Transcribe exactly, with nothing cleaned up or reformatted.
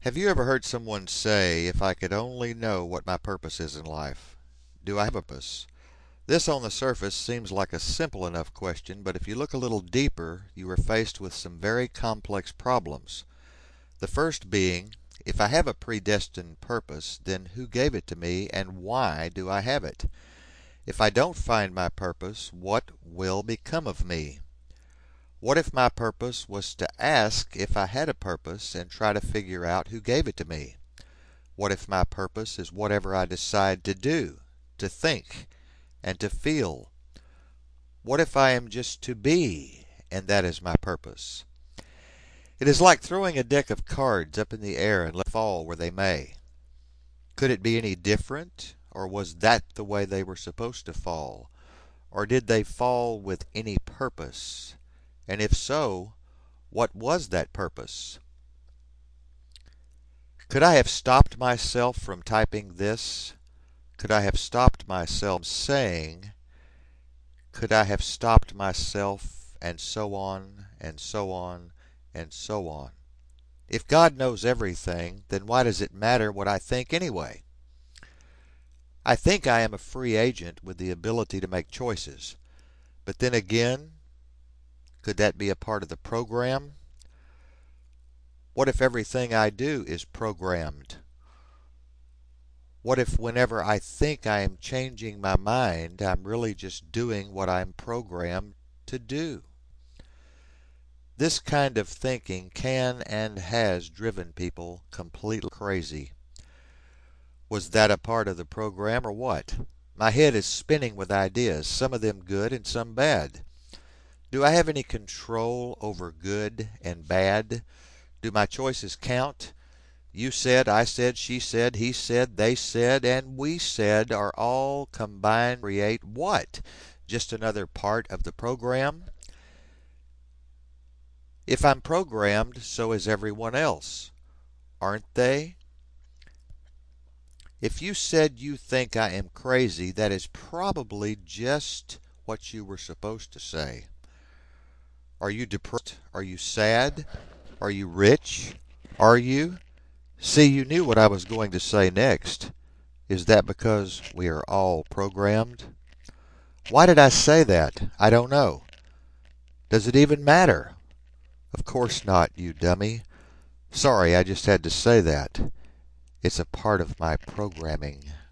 Have you ever heard someone say, if I could only know what my purpose is in life? Do I have a purpose? This on the surface seems like a simple enough question, but if you look a little deeper, you are faced with some very complex problems. The first being, if I have a predestined purpose, then who gave it to me and why do I have it? If I don't find my purpose, what will become of me? What if my purpose was to ask if I had a purpose and try to figure out who gave it to me? What if my purpose is whatever I decide to do, to think, and to feel? What if I am just to be, and that is my purpose? It is like throwing a deck of cards up in the air and let fall where they may. Could it be any different, or was that the way they were supposed to fall? Or did they fall with any purpose? And if so, what was that purpose? Could I have stopped myself from typing this? Could I have stopped myself saying? Could I have stopped myself, and so on, and so on, and so on? If God knows everything, then why does it matter what I think anyway? I think I am a free agent with the ability to make choices. But then again, could that be a part of the program? What if everything I do is programmed? What if whenever I think I am changing my mind, I'm really just doing what I'm programmed to do? This kind of thinking can and has driven people completely crazy. Was that a part of the program or what? My head is spinning with ideas, some of them good and some bad. Do I have any control over good and bad? Do my choices count? You said, I said, she said, he said, they said, and we said are all combined to create what? Just another part of the program? If I'm programmed, so is everyone else, aren't they? If you said you think I am crazy, that is probably just what you were supposed to say. Are you depressed? Are you sad? Are you rich? Are you? See, you knew what I was going to say next. Is that because we are all programmed? Why did I say that? I don't know. Does it even matter? Of course not, you dummy. Sorry, I just had to say that. It's a part of my programming.